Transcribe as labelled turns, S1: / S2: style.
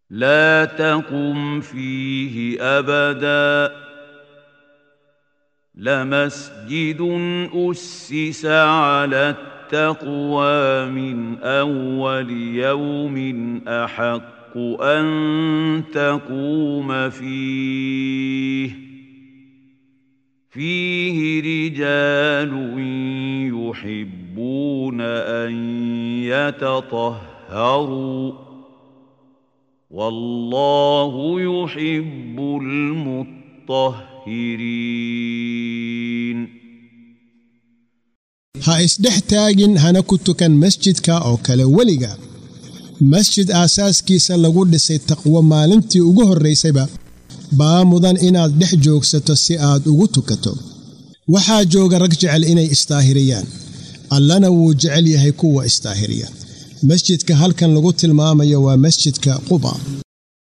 S1: لا تقم فيه أبدا لمسجد أسس على التقوى من أول يوم أحق أن تقوم فيه رجال يحبون أن يتطهروا والله يحب المطهرين
S2: ha isdhex taagin hana ku tukan masjidka oo kale weliga masjid aasaaskiisa lagu dhisay taqwo maalintii ugu horeysayba baa mudan inaad dhex joogsato si aad ugu tukato waxaa jooga rag jecel inay istaahiriyaan allana wuu jecel yahay kuwa istaahiriya masjidka halkan lagu tilmaamayo waa masjidka Quba